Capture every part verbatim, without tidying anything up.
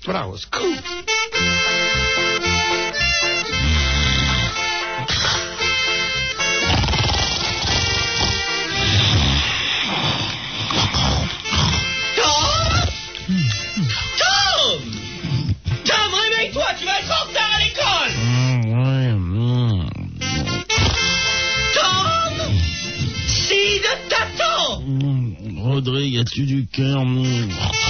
That was cool. Tu vas être en retard à l'école. Mmh, ouais, mmh. Tom, Sid t'attend. Mmh, Rodrigue, as-tu du cœur? Mmh.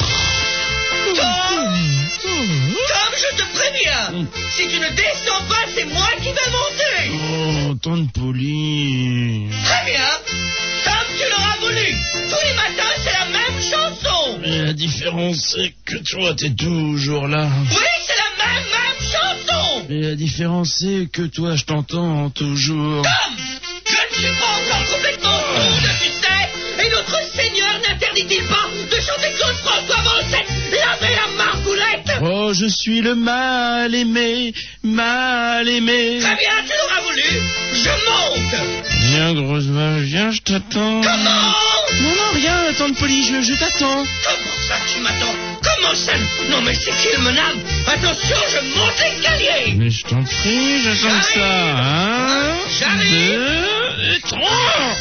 Tom, Tom, je te préviens. Mmh. Si tu ne descends pas, c'est moi qui vais monter. Oh, tante Polly. Très bien. Tom, tu l'auras voulu. Tous les matins, c'est la même chanson. Mais la différence, c'est que toi, t'es toujours là. Oui, c'est la même, même chanson. Mais la différence, c'est que toi, je t'entends toujours. Tom, je ne suis pas encore complètement sourde, tu sais. Et notre Seigneur n'interdit-il pas de chanter Claude François Morissette, laver la margoulette? Oh, je suis le mal aimé, mal aimé. Très bien, tu l'auras voulu. Je monte. Viens, grosse vache, viens, je t'attends. Comment? Non, non, rien, tante Polly, je, je t'attends. Comment ça, tu m'attends? Comment ça? Non, mais c'est qui le menable? Attention, je monte l'escalier. Mais je t'en prie, j'attends que ça, hein. J'arrive. Deux et trois.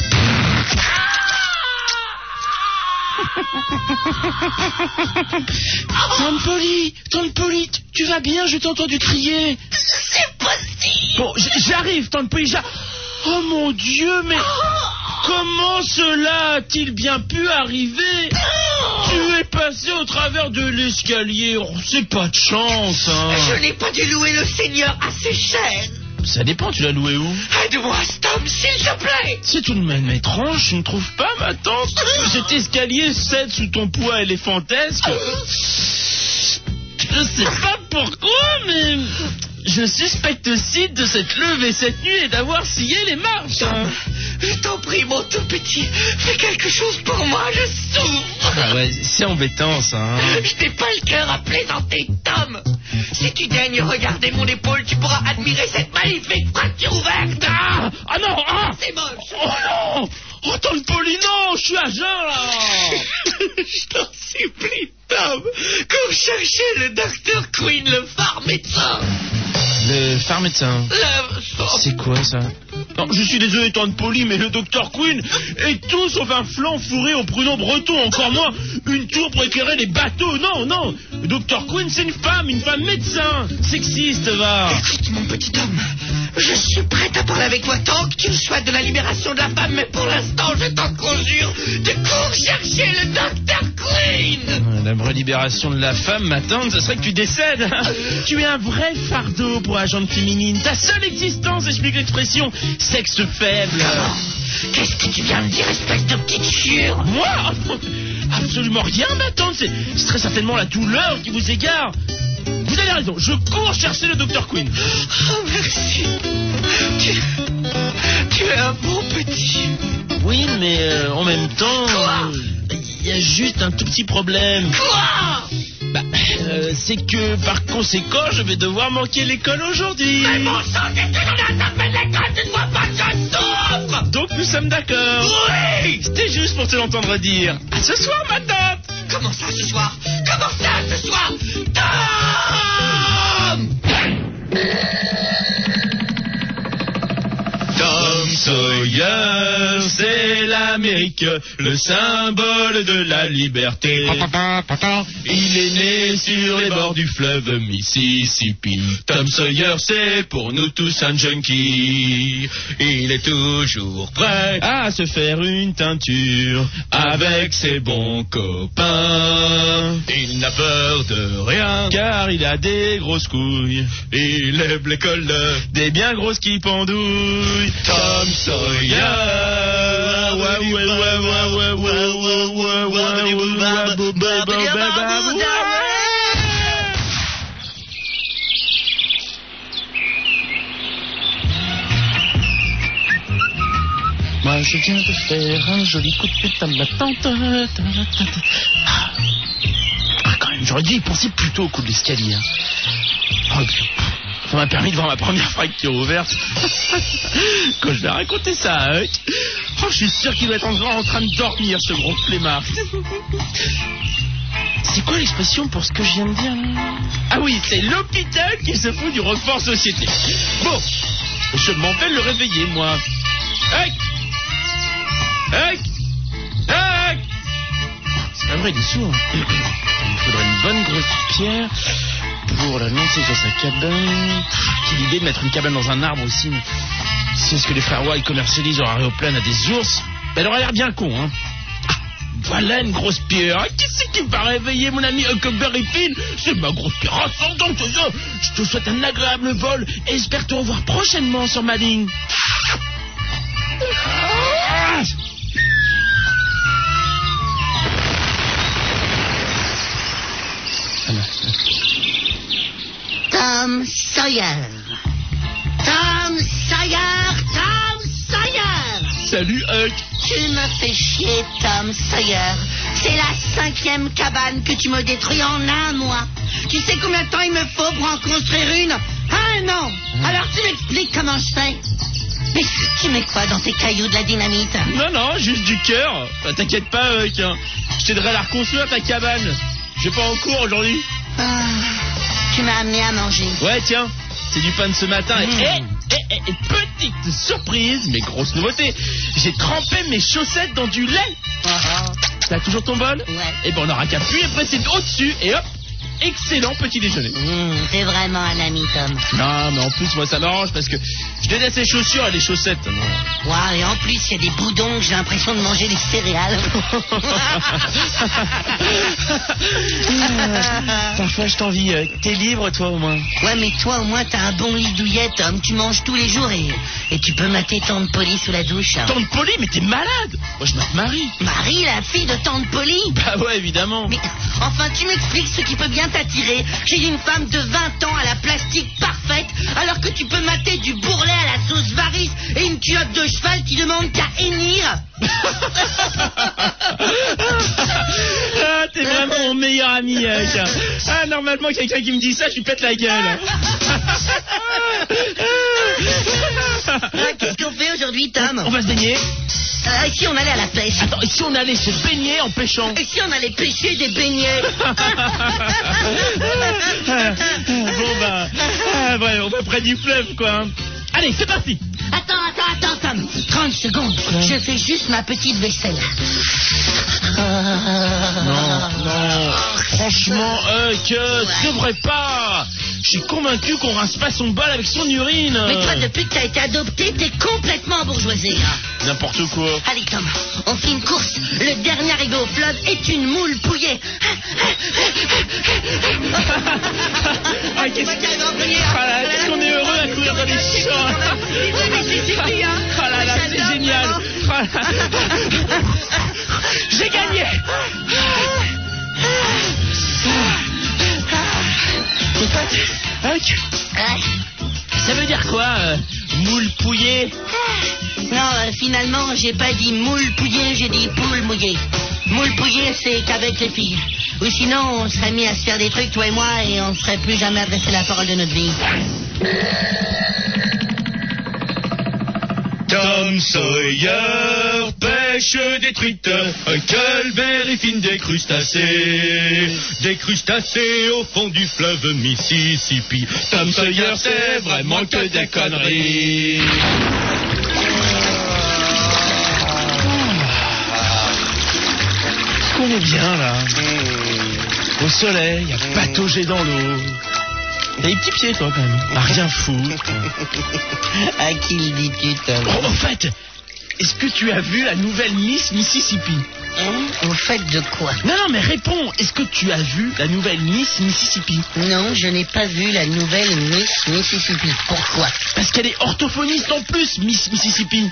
Tante Polly, tante Polly, tu vas bien? Je t'ai entendu crier. C'est possible. Bon, j'arrive, tante Polly, j'arrive. Oh mon Dieu, mais comment cela a-t-il bien pu arriver? Tu es passé au travers de l'escalier, oh, c'est pas de chance, hein. Je n'ai pas dû louer le Seigneur assez cher. Ça dépend, tu l'as loué où? Aide-moi, Tom, s'il te plaît. C'est tout de même étrange, tu ne trouves pas, ma tante? Cet escalier cède sous ton poids éléphantesque. Je sais pas pourquoi, mais je suspecte Sid de s'être levé cette nuit et d'avoir scié les marches. Tom, je t'en prie, mon tout petit, fais quelque chose pour moi, je souffre. Ah ouais, c'est embêtant, ça, hein. Je n'ai pas le cœur à plaisanter, Tom. Si tu daignes regarder mon épaule, tu pourras admirer cette magnifique fracture ouverte. Ah, ah non, ah. C'est moche. Oh non. Oh, tante Polly, non, je suis à jeun, là. Je t'en supplie, Tom, cours chercher le docteur Quinn, le phare médecin. Le phare médecin. Le... C'est quoi, ça? Non, je suis désolé, tante Polly, mais le docteur Quinn est tout sauf un flanc fourré au pruneau breton, encore moins une tour pour éclairer les bateaux. Non, non, le docteur Quinn, c'est une femme, une femme médecin. Sexiste, va. Écoute, mon petit homme, je suis prête à parler avec toi tant que tu me souhaites de la libération de la femme, mais pour l'instant, je t'en conjure, de cours chercher le docteur Quinn. La vraie libération de la femme, ma tante, ce serait que tu décèdes. Tu es un vrai fardeau pour la gente féminine. Ta seule existence explique l'expression sexe faible. Comment? Qu'est-ce que tu viens me dire, espèce de petite chiure? Moi? Absolument rien, ma tante. C'est c'est très certainement la douleur qui vous égare. Vous avez raison, je cours chercher le docteur Quinn. Oh, merci. Tu, tu es un bon petit. Oui, mais euh, en même temps... Quoi? Il y a juste un tout petit problème. Quoi? Bah, euh, c'est que par conséquent, je vais devoir manquer l'école aujourd'hui. Mais bon sang, qu'est-ce que t'en as tapé l'école? Tu ne vois pas que je souffre? Donc nous sommes d'accord. Oui. C'était juste pour te l'entendre dire. À ce soir, ma tante. Comment ça, ce soir? Comment ça, ce soir? Tom! Tom Sawyer, c'est l'Amérique, le symbole de la liberté. Il est né sur les bords du fleuve Mississippi. Tom Sawyer, c'est pour nous tous un junkie. Il est toujours prêt à se faire une teinture avec ses bons copains. Il n'a peur de rien, car il a des grosses couilles. Il aime l'école, des bien grosses qui pendouillent. Tom Sawyer, ouais, ouais, ouais, ouais, ouais, ouais, ouais, ouais, ouais, ouais. Moi je viens de faire un joli coup de pute à ma tante. Ah, quand même, j'aurais dû y penser plutôt au coup de l'escalier. Oh, ça m'a permis de voir ma première fracture ouverte. Quand je l'ai raconté ça à Huck, oh, je suis sûr qu'il doit être encore en train de dormir, ce gros flemmard. C'est quoi l'expression pour ce que je viens de dire là? Ah oui, c'est l'hôpital qui se fout du Roquefort Société. Bon, je m'en vais le réveiller, moi. Hack Hack Hack C'est pas vrai, il est sourd. Il faudrait une bonne grosse pierre pour la lancer sur sa cabane. Quelle idée de mettre une cabane dans un arbre aussi. Si est-ce que les frères White commercialisent leur aéroplane à des ours, elle aurait l'air bien con, hein. Voilà une grosse pierre. Ah, qui c'est qui va réveiller mon ami Huckleberry Finn? C'est ma grosse pierre ascendante. Je te souhaite un agréable vol et espère te revoir prochainement sur ma ligne. Tom Sawyer. Tom Sawyer. Tom Sawyer. Salut Huck. Tu me fais chier, Tom Sawyer. C'est la cinquième cabane que tu me détruis en un mois. Tu sais combien de temps il me faut pour en construire une? Un an. Alors tu m'expliques comment je fais. Mais tu mets quoi dans tes cailloux, de la dynamite? Non, non, juste du cœur. Bah, t'inquiète pas, Huck. Hein. Je t'aiderai à la reconstruire, ta cabane. Je vais pas en cours aujourd'hui. Ah, tu m'as amené à manger. Ouais, tiens. C'est du pain de ce matin. Mmh. Et, et, et, et petite surprise, mais grosse nouveauté. J'ai trempé mes chaussettes dans du lait. Uh-huh. T'as toujours ton bol? Ouais. Et ben on aura qu'à appuyer, presser au-dessus et hop, excellent petit déjeuner. Mmh, t'es vraiment un ami, Tom. Non, mais en plus moi ça m'arrange parce que je déteste les chaussures et les chaussettes. Non. Ouais, et en plus il y a des boudons, j'ai l'impression de manger des céréales. Parfois je t'envie. Euh, T'es libre toi au moins. Ouais, mais toi au moins t'as un bon lit douillet, Tom. Tu manges tous les jours et, et tu peux mater Tante Polly sous la douche. Tante Polly, mais t'es malade. Moi je mate Marie. Marie, la fille de Tante Polly? Bah ouais, évidemment. Mais enfin, tu m'expliques ce qui peut bien t'attirer chez une femme de vingt ans à la plastique parfaite, alors que tu peux mater du bourrelet à la sauce Varys et une culotte de cheval qui demande qu'à hennir. Ah, t'es vraiment mon meilleur ami, Huck. Ah, normalement, quelqu'un qui me dit ça, je lui pète la gueule. Ah, qu'est-ce qu'on fait aujourd'hui, Tom? On va se baigner. Euh, et si on allait à la pêche? Attends, et si on allait se baigner en pêchant? Et si on allait pêcher des beignets? Bon bah, ah, ouais, on va près du fleuve, quoi. Hein. Allez, c'est parti. Attends, attends, attends, Tom. trente secondes. Je fais juste ma petite vaisselle. Non, non. Franchement, Huck, euh, tu devrais pas. Je suis convaincu qu'on rince pas son bol avec son urine. Mais toi, depuis que t'as été adopté, t'es complètement bourgeoisé. N'importe quoi. Allez, Tom, on fait une course. Le dernier arrivé au fleuve est une moule pouillée. Ah, qu'est-ce ah là, qu'est-ce qu'on est heureux à courir dans les champs. Ah là là, c'est génial. Ah là. J'ai gagné. Huck, ça veut dire quoi, euh, moule pouillée? Non, euh, finalement, j'ai pas dit moule pouillée, j'ai dit poule mouillée. Moule pouillée, c'est qu'avec les filles. Ou sinon, on serait mis à se faire des trucs, toi et moi, et on serait plus jamais adressé la parole de notre vie. Tom Sawyer pêche des truites, Huckleberry Finn des crustacés, des crustacés au fond du fleuve Mississippi. Tom Sawyer, c'est vraiment que des conneries. On est bien là, au soleil, à patauger dans l'eau. T'as les petits pieds, toi, quand même. À rien foutre. À qui le dis-tu, Tom? Oh, au fait, est-ce que tu as vu la nouvelle Miss Mississippi? Hein? Au fait de quoi? Non, non, mais réponds. Est-ce que tu as vu la nouvelle Miss Mississippi? Non, je n'ai pas vu la nouvelle Miss Mississippi. Pourquoi? Parce qu'elle est orthophoniste en plus, Miss Mississippi.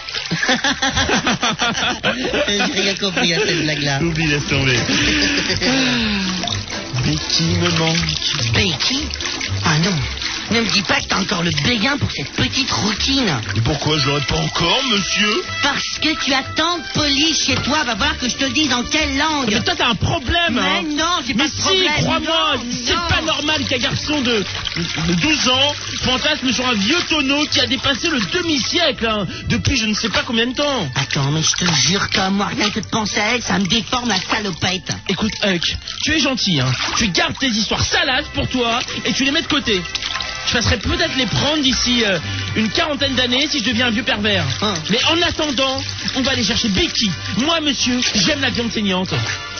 J'ai rien compris à cette blague-là. Oublie, laisse tomber. Becky me manque. Becky? Ah non, Ne me dis pas que t'as encore le béguin pour cette petite routine. Mais pourquoi je l'aurais pas encore, monsieur? Parce que tu as tant de police chez toi, va falloir que je te dise en quelle langue. Mais toi, t'as un problème, Mais hein. non, j'ai pas Mais de si, problème. crois-moi, Non, c'est non. pas normal qu'un garçon de, de douze ans fantasme sur un vieux tonneau qui a dépassé le demi-siècle, hein, depuis je ne sais pas combien de temps. Attends, mais je te jure, Tom, moi, rien que de penser à elle, ça me déforme la salopette. Écoute, Huck, tu es gentil, hein. Tu gardes tes histoires salaces pour toi et tu les mets de côté. Je passerai peut-être les prendre d'ici euh, une quarantaine d'années si je deviens un vieux pervers. Hein. Mais en attendant, on va aller chercher Becky. Moi, monsieur, j'aime la viande saignante.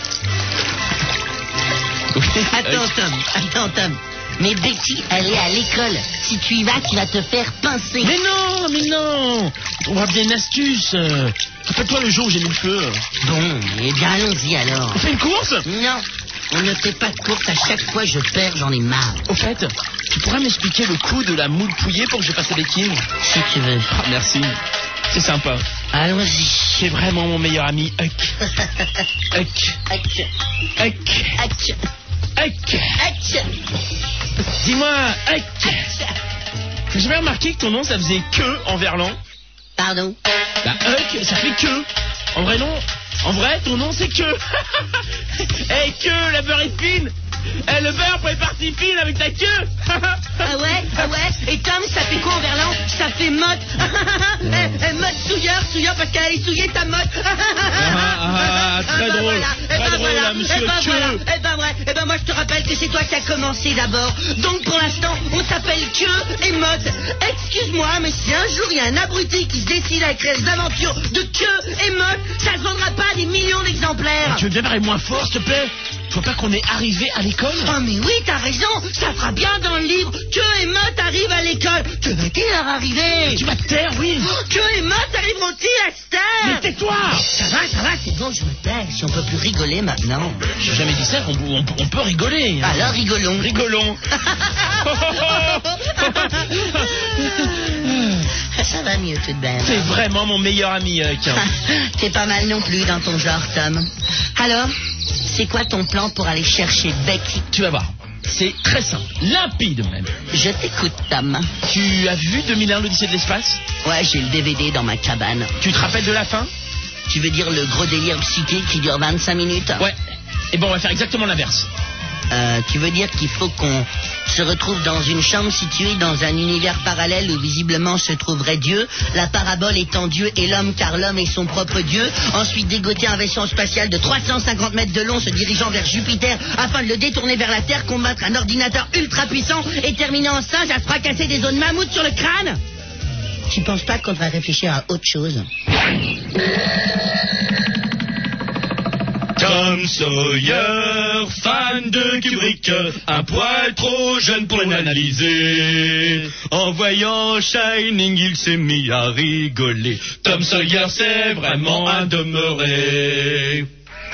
Attends, Tom, attends, Tom. Mais Betty, elle est à l'école. Si tu y vas, tu vas te faire pincer. Mais non, mais non. On va bien une astuce. euh. Rappelle-toi le jour où j'ai mis le feu. Bon, eh bien, allons-y alors. On fait une course? Non, on ne fait pas de course. À chaque fois, je perds, j'en ai marre. Au fait, tu pourrais m'expliquer le coup de la moule pouillée pour que je fasse les kings? Si tu veux. Ah, merci. C'est sympa. Allons-y. C'est vraiment mon meilleur ami, Huck. Huck. Aïe, Huck. aïe, Huck. aïe. Dis-moi, Huck. J'ai jamais remarqué que ton nom, ça faisait que en verlan. Pardon. Bah, Huck, ça fait que. En vrai, non. En vrai, ton nom, c'est que. Eh, que, la beurre est fine. Eh, le beurre pour les parties fines avec ta queue. Ah ouais, ah ouais. Et Tom, ça fait quoi en verlan? Ça fait motte. eh, eh, motte souilleur, souilleur parce qu'elle est souillée ta motte. ah, ah, très ben drôle, voilà, très eh ben drôle, voilà, là, monsieur eh ben Que. voilà, eh ben ouais, eh ben moi je te rappelle que c'est toi qui as commencé d'abord. Donc pour l'instant, on s'appelle Que et Mode. Excuse-moi, mais si un jour il y a un abruti qui se décide à écrire des aventures de Que et Mode, ça ne vendra pas des millions d'exemplaires. Tu veux bien parler moins fort, s'il te plaît? Tu vois pas qu'on est arrivé à l'école? Oh mais oui, t'as raison, ça fera bien dans le livre. Que et Mode arrivent à l'école. Que va-t-il leur arriver? Tu vas te taire, oui. Que et Mode arriveront-ils à cette Mais heure? tais-toi. Ça va, ça va, c'est bon, je me tais. Si on peut plus rigoler maintenant. J'ai jamais dit ça, on, on- on peut rigoler. hein. Alors rigolons. Rigolons. Ça va mieux tout de même. T'es vraiment mon meilleur ami, Huck. T'es pas mal non plus dans ton genre, Tom. Alors, c'est quoi ton plan pour aller chercher Becky? Tu vas voir. C'est très simple, limpide même. Je t'écoute, Tom. Tu as vu deux mille un l'Odyssée de l'espace? Ouais, j'ai le D V D dans ma cabane. Tu te rappelles de la fin? Tu veux dire le gros délire psychique qui dure vingt-cinq minutes? Ouais. Et bon, on va faire exactement l'inverse. Euh, tu veux dire qu'il faut qu'on se retrouve dans une chambre située dans un univers parallèle où visiblement se trouverait Dieu, la parabole étant Dieu et l'homme car l'homme est son propre Dieu, ensuite dégoter un vaisseau spatial de trois cent cinquante mètres de long se dirigeant vers Jupiter afin de le détourner vers la Terre, combattre un ordinateur ultra puissant et terminer en singe à se fracasser des zones mammouth sur le crâne? Tu penses pas qu'on devrait réfléchir à autre chose? Tom Sawyer, fan de Kubrick, un poil trop jeune pour l'analyser. En voyant Shining, il s'est mis à rigoler. Tom Sawyer, c'est vraiment un demeuré.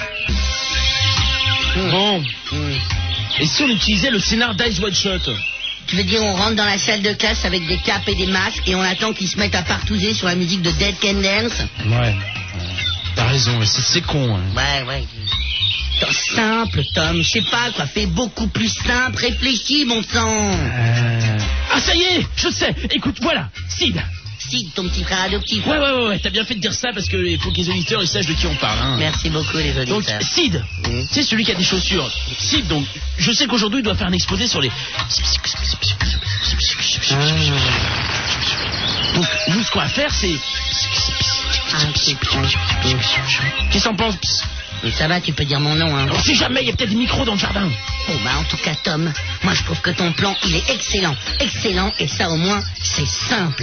Bon. Et si on utilisait le scénar d'Eyes Wide Shut? Tu veux dire on rentre dans la salle de classe avec des capes et des masques et on attend qu'ils se mettent à partouzer sur la musique de Dead Can Dance? Ouais. T'as raison, c'est, c'est con. Hein. Ouais, ouais. Tom, simple, Tom, je sais pas quoi, fais beaucoup plus simple, réfléchis, mon sang. Euh... Ah, ça y est, je sais. Écoute, voilà, Sid. Sid, ton petit frère adoptif. Ouais, ouais, ouais, ouais, t'as bien fait de dire ça parce qu'il faut que les auditeurs ils sachent de qui on parle. Hein. Merci beaucoup, les Donc, auditeurs. Sid, Mmh. c'est celui qui a des chaussures. Sid, donc, je sais qu'aujourd'hui il doit faire un exposé sur les. Donc, nous, ce qu'on va faire, c'est. Qu'est-ce que t'en penses? Mais ça va, tu peux dire mon nom, hein. On sait jamais, il y a peut-être des micros dans le jardin. Oh, bah, en tout cas, Tom, moi, je trouve que ton plan, il est excellent. Excellent, et ça, au moins, c'est simple.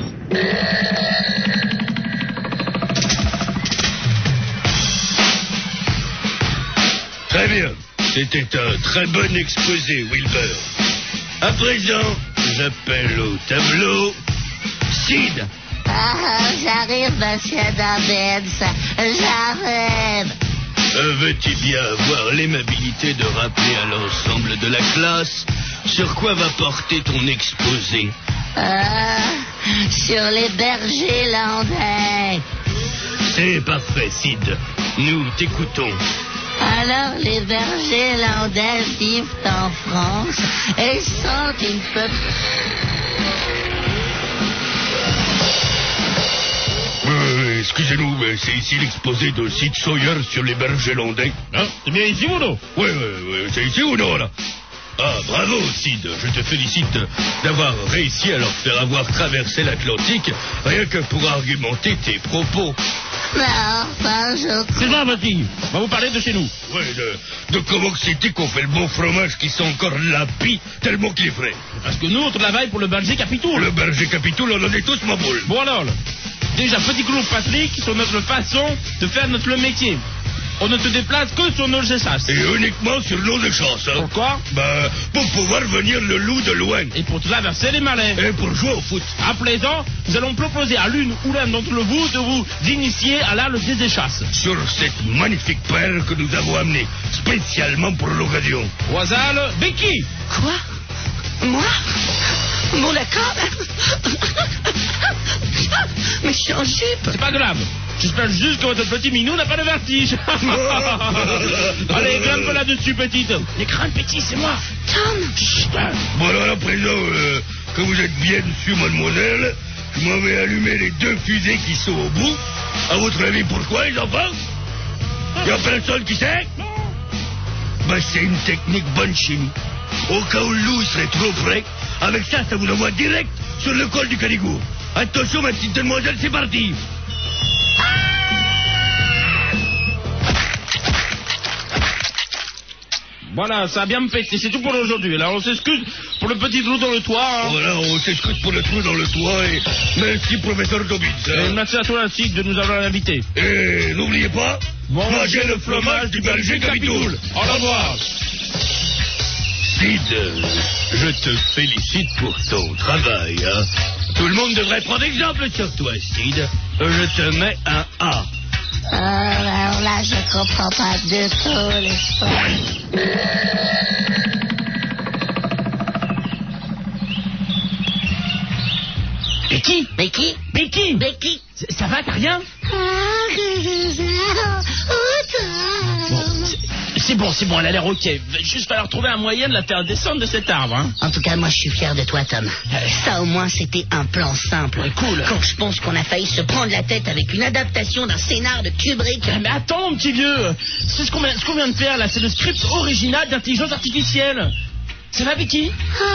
Très bien. C'était un très bon exposé, Wilbur. À présent, j'appelle au tableau Sid. Ah, j'arrive, monsieur Dobbins. J'arrive. Euh, Veux-tu bien avoir l'aimabilité de rappeler à l'ensemble de la classe sur quoi va porter ton exposé? Ah, sur les bergers landais. C'est parfait, Sid. Nous t'écoutons. Alors les bergers landais vivent en France et sont une peuple... Euh, excusez-nous, mais c'est ici l'exposé de Sid Sawyer sur les bergers landais. Hein? C'est bien ici ou non? Oui, oui, oui, c'est ici ou non, là? Ah, bravo, Sid. Je te félicite d'avoir réussi à leur faire avoir traversé l'Atlantique, rien que pour argumenter tes propos. Mais enfin, je... C'est ça, Betty. On va vous parler de chez nous. Oui, de, de comment que c'était qu'on fait le bon fromage qui sent encore la pie tellement qu'il est frais. Parce que nous, on travaille pour le berger Capitoul. Le berger Capitoul, on en est tous ma boule. Bon alors, déjà, petit clou Patrick, sur notre façon de faire notre métier. On ne te déplace que sur nos échasses. Et uniquement sur nos échasses, hein. Pourquoi? Ben, pour pouvoir venir le loup de loin. Et pour traverser les marais. Et pour jouer au foot. À présent, nous allons proposer à l'une ou l'un d'entre vous de vous initier à l'art des échasses. Sur cette magnifique paire que nous avons amenée spécialement pour l'occasion. Oisal, Becky. Quoi? Moi? Bon, d'accord. Mais je suis en jupe. C'est pas grave. J'espère juste que votre petit minou n'a pas de vertige. Allez, grimpe là-dessus, petite. Les crânes, petit, c'est moi. Tom. Chut. Bon, alors, à présent euh, que vous êtes bien dessus, mademoiselle, je m'en vais allumer les deux fusées qui sont au bout. À votre avis, pourquoi, les enfants? Il n'y a personne qui sait? Ben, c'est une technique bonne chimie. Au cas où le loup serait trop frais, avec ça, ça vous envoie direct sur le col du Canigou. Attention, ma petite demoiselle, c'est parti. Voilà, ça a bien me pété. C'est tout pour aujourd'hui. Là, on s'excuse pour le petit trou dans le toit. Hein. Voilà, on s'excuse pour le trou dans le toit et merci, professeur Dobbins. Et merci à toi, ainsi de nous avoir invités. Et n'oubliez pas, Mangez mangez le fromage du berger Capitoul. Au revoir. Sid, je te félicite pour ton travail. Hein. Tout le monde devrait prendre exemple sur toi, Sid. Je te mets un A. Euh, alors là, je comprends pas du tout l'histoire. Becky, Becky? Becky, Becky? ça va, t'as rien? Bon, c'est bon, c'est bon, elle a l'air ok. Va juste falloir trouver un moyen de la faire descendre de cet arbre, hein. En tout cas, moi, je suis fier de toi, Tom. Ça, au moins, c'était un plan simple. Ouais, cool. Quand je pense qu'on a failli se prendre la tête avec une adaptation d'un scénar de Kubrick. Ah, mais attends, petit vieux. C'est ce qu'on vient, ce qu'on vient de faire, là. C'est le script original d'intelligence artificielle. Ça va, Becky?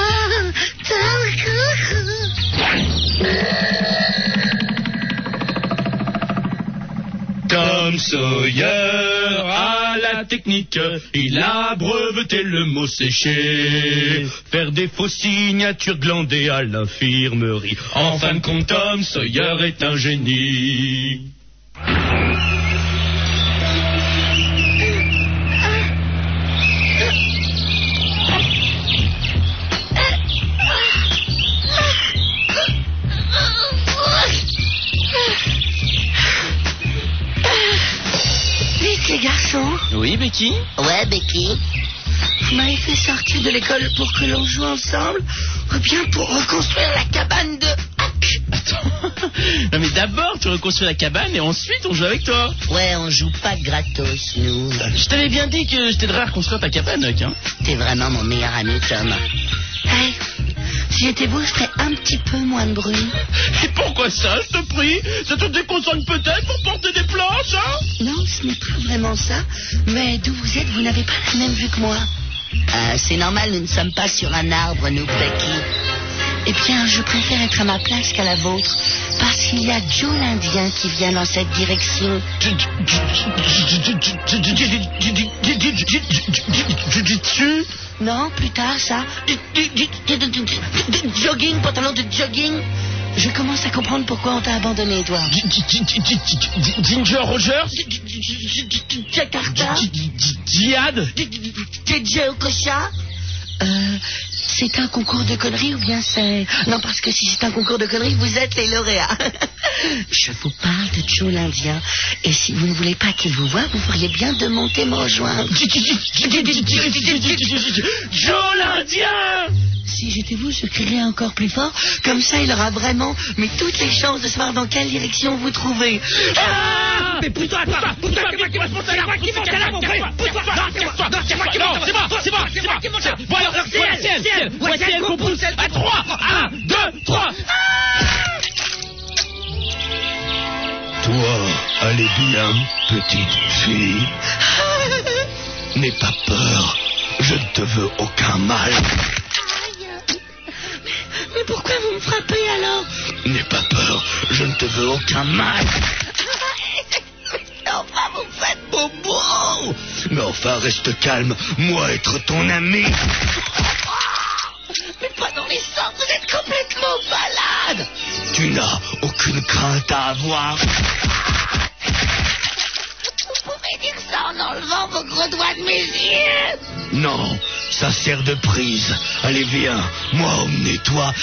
Tom Sawyer a la technique, il a breveté le mot séché. Faire des fausses signatures glandées à l'infirmerie. En fin de compte, Tom Sawyer est un génie. Les garçons? Oui, Becky? Ouais, Becky. Vous m'avez fait sortir de l'école pour que l'on joue ensemble, ou bien pour reconstruire la cabane de Hack? Attends. Non, mais d'abord, tu reconstruis la cabane et ensuite, on joue avec toi. Ouais, on joue pas gratos, nous. Je t'avais bien dit que je t'aiderais à reconstruire ta cabane, Huck, hein. T'es vraiment mon meilleur ami, Tom. Hey, si j'étais vous, je ferais un petit peu moins de bruit. Et pourquoi ça, je te prie? Ça te déconcentre peut-être pour porter des planches, hein? Non, ce n'est pas vraiment ça. Mais d'où vous êtes, vous n'avez pas la même vue que moi. Euh, c'est normal, nous ne sommes pas sur un arbre, nous, Becky. Eh bien, je préfère être à ma place qu'à la vôtre, parce qu'il y a Joe l'Indien qui vient dans cette direction. Jujitsu? Non, plus tard, ça. Jogging, pantalon de jogging. Je commence à comprendre pourquoi on t'a abandonné, Edouard. Ginger Rogers? Jakarta? Djihad? Joe Kocha? Euh, c'est un concours de conneries ou bien c'est... Non, parce que si c'est un concours de conneries, vous êtes les lauréats. Je vous parle de Joe l'Indien. Et si vous ne voulez pas qu'il vous voie, vous feriez bien de monter me rejoindre. Joe l'Indien! Si si j'étais vous, je crierais encore plus fort. Comme ça, il aura vraiment mais toutes les chances de savoir dans quelle direction vous trouvez. Ah, mais pousse-toi, pousse-toi, pousse-toi, c'est moi qui monte là, moi qui monte là, mon frère. Pousse-toi, non, casse-toi, non, c'est moi qui monte, c'est moi, c'est moi, c'est moi qui monte là. Bon alors, c'est elle, c'est elle, c'est elle qu'on pousse à trois. Un, deux, trois. Toi, allez bien, petite fille. N'aie pas peur, je ne te veux aucun mal. Aïe. Mais pourquoi vous me frappez alors? N'aie pas peur, je ne te veux aucun mal. Enfin, vous me faites bobo. Mais enfin, reste calme, moi être ton ami. Mais pas dans les sens, vous êtes complètement malade. Tu n'as aucune crainte à avoir. Vous pouvez dire ça en enlevant vos gros doigts de mes yeux. Non, ça sert de prise. Allez, viens, moi emmenez-toi.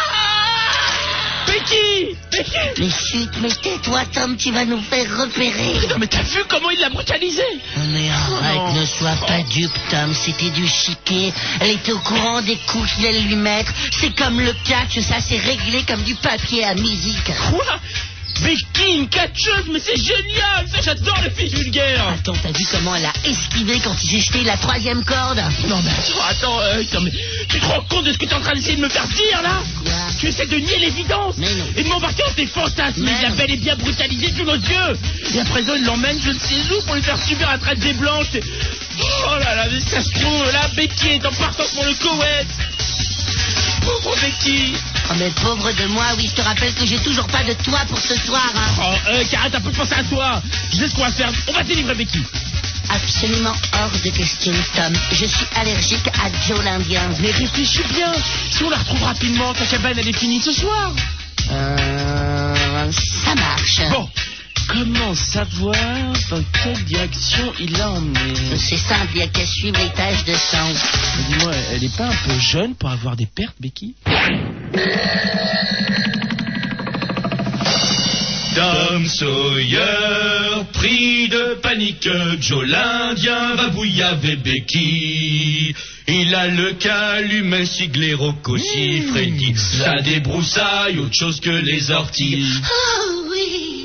Becky, Becky. Mais chut, mais tais-toi, Tom, tu vas nous faire repérer. Non mais t'as vu comment il l'a brutalisé? Mais arrête, Oh. ne sois pas dupe, Tom, c'était du chiquet. Elle était au courant des coups qu'il allait lui mettre. C'est comme le catch, ça s'est réglé comme du papier à musique. Quoi? Becky, une catcheuse, mais c'est génial, ça j'adore les filles vulgaires. Attends, t'as vu comment elle a esquivé quand j'ai jeté la troisième corde? Non mais attends, attends, euh, attends, mais tu te rends compte de ce que t'es en train d'essayer de me faire dire là? Quoi? Tu essaies de nier l'évidence Mais non. et de m'embarquer dans tes fantasmes. Mais Il l'a non. bel et bien brutalisé sous nos yeux. Et à présent, il l'emmène je ne sais où pour lui faire subir un traite des blanches. Et... Oh là là, mais ça se trouve, là, Becky est en partance pour le Koweït. Pauvre Becky. Oh mais pauvre de moi, oui, je te rappelle que j'ai toujours pas de toi pour ce soir, hein. Oh, euh, arrête un peu de penser à toi. Je sais ce qu'on va faire. On va délivrer Becky. Absolument hors de question, Tom. Je suis allergique à Joe l'Indien. Mais réfléchis bien. Si on la retrouve rapidement, ta cabane, elle est finie ce soir. Euh... Ça marche. Bon. Comment savoir dans quelle direction il l'a emmené? C'est simple, il n'y a qu'à suivre les taches de sang. Dis-moi, elle est pas un peu jeune pour avoir des pertes, Becky? Tom Sawyer, pris de panique, Joe l'Indien va bouillaver Becky. Il a le calumet siglé, Rocco Siffredi. Ça débroussaille autre chose que les orties. Oh oui.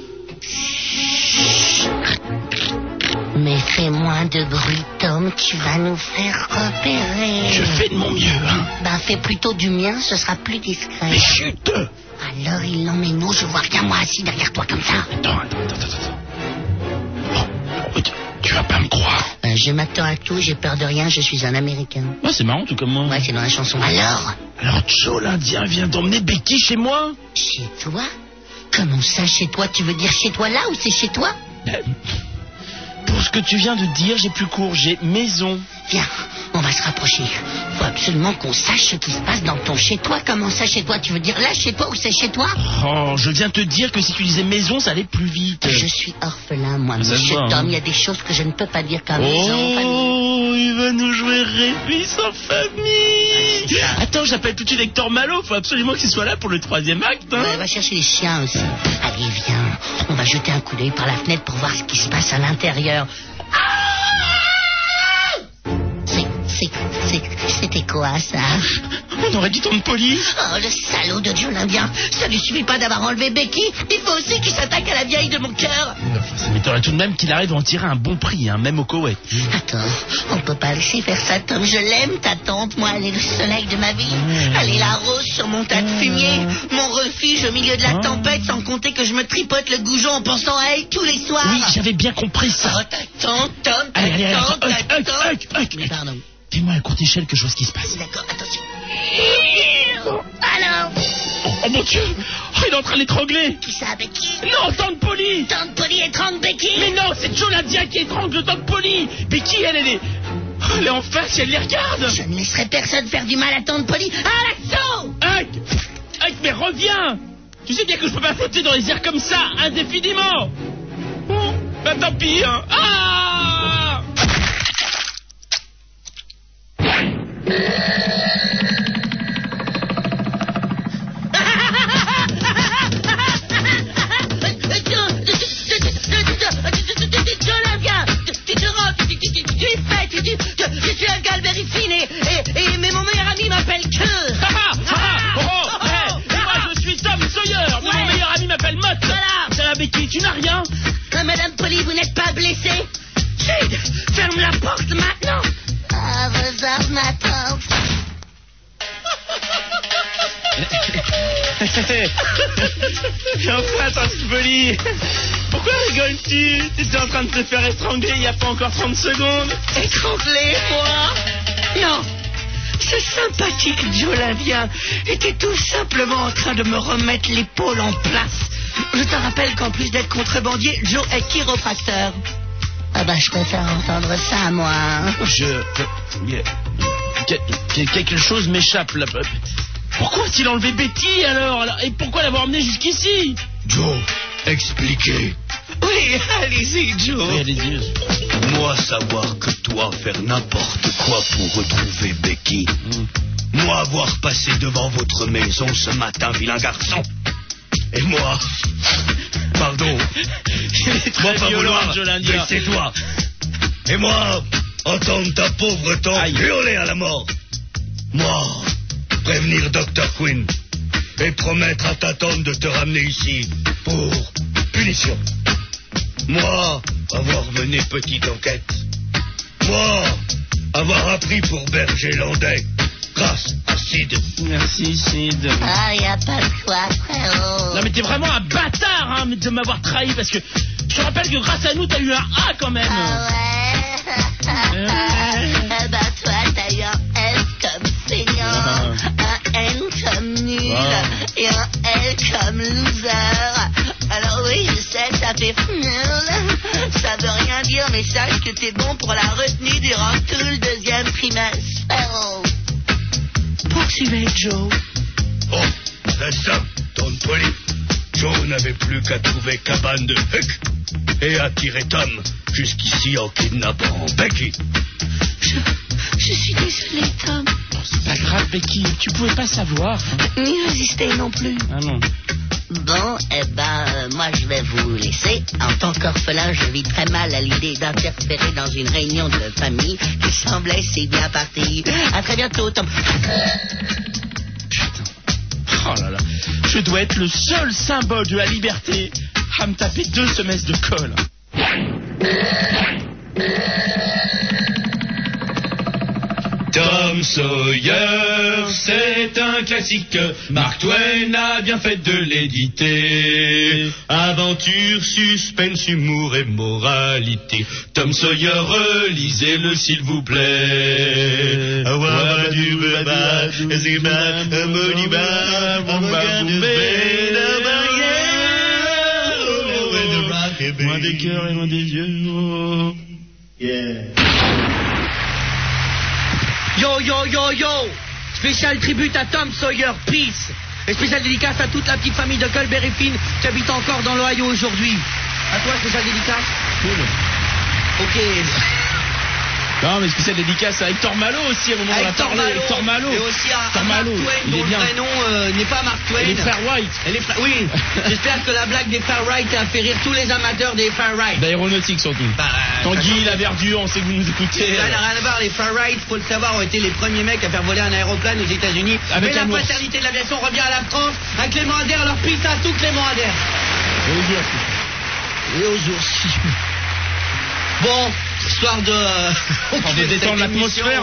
Mais fais moins de bruit, Tom, tu vas nous faire repérer. Je fais de mon mieux, hein. Ben fais plutôt du mien, ce sera plus discret. Mais chut! Alors il l'emmène où? Je vois rien moi assis derrière toi comme ça. Attends, attends, attends, attends. Oh, tu, tu vas pas me croire. Ben, je m'attends à tout, j'ai peur de rien, je suis un Américain. Ouais, c'est marrant tout comme moi. Ouais, c'est dans la chanson. Alors? Alors Joe l'Indien vient d'emmener Becky chez moi? Chez toi? Comment ça, chez toi? Tu veux dire chez toi là ou c'est chez toi? Pour ce que tu viens de dire, j'ai plus court, j'ai maison. Viens, on va se rapprocher. Faut absolument qu'on sache ce qui se passe dans ton chez toi. Comment ça chez toi? Tu veux dire là chez toi ou c'est chez toi? Oh, je viens te dire que si tu disais maison, ça allait plus vite. Je suis orphelin, moi, Ça se monsieur voit, Tom. hein. Il y a des choses que je ne peux pas dire comme maison, famille. Oh, il va nous jouer Réfi sans famille. Attends, j'appelle tout de suite Hector Malo. Faut absolument qu'il soit là pour le troisième acte. Hein. Ouais, va chercher les chiens aussi. Allez, viens. On va jeter un coup d'œil par la fenêtre pour voir ce qui se passe à l'intérieur. C'est, c'est, c'est, c'était quoi, ça? On aurait dit ton police. Oh, le salaud de Joe l'Indien. Ça lui suffit pas d'avoir enlevé Becky. Il faut aussi qu'il s'attaque à la vieille de mon cœur. Ça m'étonnerait tout de même qu'il arrive à en tirer un bon prix, hein, même au Koweït. Attends, on peut pas laisser faire ça, Tom. Je l'aime, ta tante. Moi, elle est le soleil de ma vie. Elle est la rose sur mon tas de fumier. Mon refuge au milieu de la tempête, sans compter que je me tripote le goujon en pensant à elle tous les soirs. Oui, j'avais bien compris ça. Oh, ta tante, Tom, ta Allez, allez, allez, tante, attends, ta Huck, tante. Huck, Huck, Huck. Mais pardon. Dis-moi à courte échelle quelque chose qui se passe. D'accord, attention. Alors, Oh, oh mon Dieu. Oh, il est en train de l'étrangler. qui ça, Becky? Non, Tante Polly. Tante Polly étrangle Becky? Mais non, c'est Joe l'Indien qui étrangle Tante Polly. Becky, elle, elle est... Elle est en face et elle les regarde. Je ne laisserai personne faire du mal à tante Polly. À l'assaut! Huck, Huck, mais reviens. Tu sais bien que je peux pas flotter dans les airs comme ça, indéfiniment. Oh, bah tant pis, hein. Ah! Joe l'Indien, tu te rends, tu es fait, tu es un gars very fine et, et, et, mais mon meilleur ami m'appelle que. Enfin, Transpolie, pourquoi rigoles-tu? T'étais en train de te faire étrangler il n'y a pas encore trente secondes. Étranglé, moi? Non. Ce sympathique Joe l'Indien était tout simplement en train de me remettre l'épaule en place. Je te rappelle qu'en plus d'être contrebandier, Joe est chiropracteur. Ah bah, je préfère entendre ça, moi. Je... Quelque chose m'échappe là. Pourquoi a-t-il enlevé Betty alors, alors Et pourquoi l'avoir emmené jusqu'ici? Joe, expliquez. Oui, allez-y, Joe. Oui, allez-y. Moi, savoir que toi, faire n'importe quoi pour retrouver Becky. Mm. Moi, avoir passé devant votre maison ce matin, vilain garçon. Et moi... Pardon. Il est très moi, violent, pas vouloir, mais c'est toi. Et moi, entendre ta pauvre tante hurler à la mort. Moi, prévenir docteur Quinn. Et promettre à ta tante de te ramener ici pour punition. Moi, avoir mené petite enquête. Moi, avoir appris pour berger landais. Grâce à Sid. Merci, Sid. Ah, y a pas de quoi, frérot. Non, mais t'es vraiment un bâtard, hein, de m'avoir trahi, parce que je te rappelle que grâce à nous, t'as eu un A quand même. Ah ouais. euh... Bah, toi, t'as eu un S comme feignant, un N comme nul, ah. et un L comme loser. Alors oui, je sais, ça fait nul. Ça veut rien dire, mais sache que t'es bon pour la retenue durant tout le deuxième trimestre, frérot. Poursuivez, Joe. Oh, c'est ça, Tante Polly. Joe n'avait plus qu'à trouver cabane de Huck et attirer Tom jusqu'ici en kidnappant Becky. Je, je suis désolée, Tom. Oh, c'est pas grave, Becky, tu pouvais pas savoir. Ni résister non plus. Ah non. Bon, eh ben, euh, moi je vais vous laisser. En tant qu'orphelin, je vis très mal à l'idée d'interférer dans une réunion de famille qui semblait si bien partie. À très bientôt, Tom. Putain. Oh là là. Je dois être le seul symbole de la liberté à me taper deux semestres de colle. Tom Sawyer, c'est un classique. Mark Twain a bien fait de l'éditer. Aventure, suspense, humour et moralité. Tom Sawyer, relisez-le s'il vous plaît. Moins des cœurs et moins des yeux. Yeah. Yo, yo, yo, yo! Spécial tribute à Tom Sawyer, peace! Et spécial dédicace à toute la petite famille de Colbert et Finn qui habite encore dans l'Ohio aujourd'hui. À toi, spécial dédicace? Cool. Ok. Non, mais spécial dédicace à Hector Malo aussi, à un moment où on a parlé. Hector Malo. Et aussi à, Hector à Mark Malo. Twain, Il dont est le bien. vrai nom euh, n'est pas Mark Twain. Et les frères White. Et les frères... Oui, j'espère que la blague des frères Wright a fait rire tous les amateurs des frères Wright. D'aéronautique surtout. Bah, Tanguy, la Verdure, on sait que vous nous écoutez. Ça n'a rien à voir, les frères Wright, faut le savoir, ont été les premiers mecs à faire voler un aéroplane aux États-Unis. Avec Mais la un ours. paternité de l'aviation revient à la France, à Clément Ader, alors pisse à tout Clément Ader. Et aux ours. Et aux ours. Bon, histoire de... Euh, Pour de détendre l'atmosphère.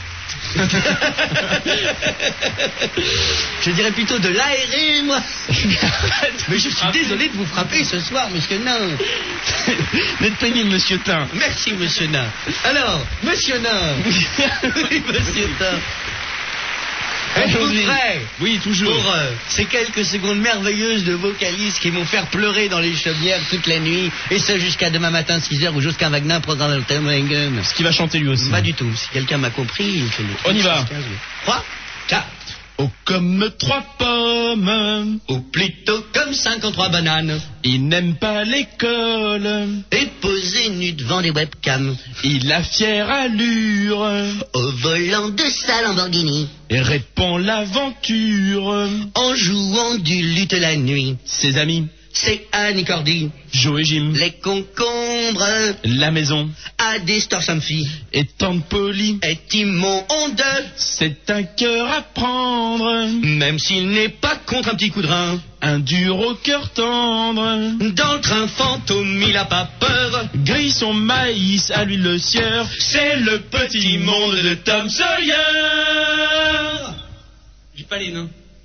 Je dirais plutôt de l'aérer, moi. Mais je suis désolé de vous frapper ce soir, monsieur Nain. N'êtes pénible, monsieur Tain. Merci, monsieur Nain. Alors, monsieur Nain. Oui, monsieur Nain. Êtes-vous prêt? Oui, toujours. Pour euh, ces quelques secondes merveilleuses de vocalistes qui vont faire pleurer dans les chaumières toute la nuit, et ce jusqu'à demain matin six heures où Josquin Wagner prendra le thème. Ce qui va chanter lui aussi. Pas du tout. Si quelqu'un m'a compris, il fait le On y va. trois, quatre. Oh, comme trois pommes. Ou plutôt comme cinquante-trois bananes. Il n'aime pas l'école. Et posé nu devant des webcams. Il a fière allure. Au volant de sa Lamborghini. Et répond l'aventure. En jouant du luth la nuit. Ses amis. C'est Annie Cordy. Joe et Jim. Les concombres. La maison. À des Storsamfi. Et Tante Polly. Est immonde. C'est un cœur à prendre. Même s'il n'est pas contre un petit coup de rein. Un dur au cœur tendre. Dans le train fantôme, il a pas peur. Grille son maïs à lui le sieur. C'est le petit monde de Tom Sawyer. J'ai pas les noms.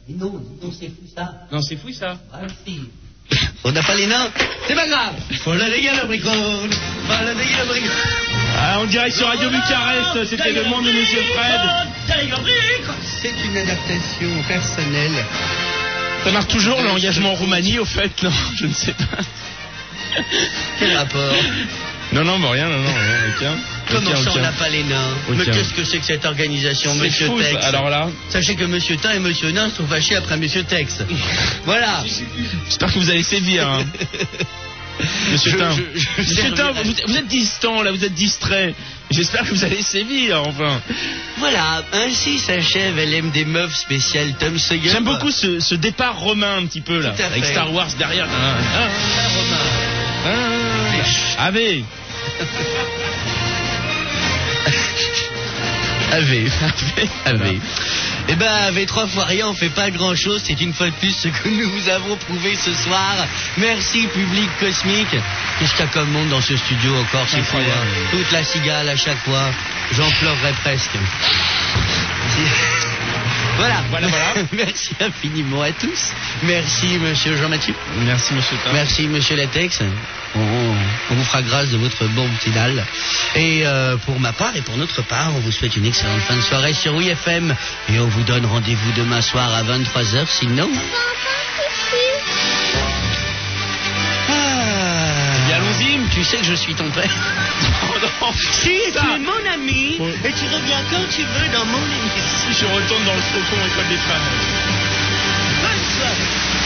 Mais non, dis donc, c'est fou ça. Non, c'est fou ça. Ah, si. On n'a pas les nains, c'est pas grave. Faut la dégueule le bricole. Faut la dégueule le bricole. Ah, on dirait sur Radio Bucarest, c'était le monde de Monsieur Fred. C'est une adaptation personnelle. Ça marche toujours l'engagement en Roumanie, au fait, non, je ne sais pas. Quel rapport? Non, non, bah rien, non, non, rien, aucun. Comment aucun, ça, on aucun. n'a pas les nains? Aucun. Mais qu'est-ce que c'est que cette organisation, C'est Monsieur fou, ça. Tex? Alors là, Sachez que Monsieur Tain et Monsieur Nain sont fâchés après Monsieur Tex. Voilà. j'espère que vous allez sévir, hein. Monsieur Je- Tain. je- je Monsieur servirai. Tain, vous, vous êtes distant, là, vous êtes distrait. J'espère que vous allez sévir, enfin. Voilà, ainsi s'achève L M des meufs spécial Tom Sawyer. J'aime beaucoup ce, ce départ romain, un petit peu, là. Tout à Avec fait. Star Wars derrière. Ah, ah, Ah, ah, Ave. Ave. Ave. Ave. Eh ben, avec trois fois rien, on fait pas grand chose. C'est une fois de plus ce que nous vous avons prouvé ce soir. Merci, public cosmique. Qu'est-ce qu'il y a comme monde dans ce studio encore? C'est fou, Incroyable. hein. Toute la cigale à chaque fois. J'en pleurerais presque. Voilà. Voilà, voilà. Merci infiniment à tous. Merci, monsieur Jean-Mathieu. Merci, Monsieur Tain. Merci, monsieur Latex. On, on vous fera grâce de votre bon petit dalle. Et euh, pour ma part et pour notre part, on vous souhaite une excellente fin de soirée sur W F M. Et on vous donne rendez-vous demain soir à vingt-trois heures, sinon... Ah. Et allons-y. Tu sais que je suis ton père. Oh non. Si, Ça. tu es mon ami. Ouais. Et tu reviens quand tu veux dans mon émission. Je retourne dans le faucon école des femmes. Bonne soirée.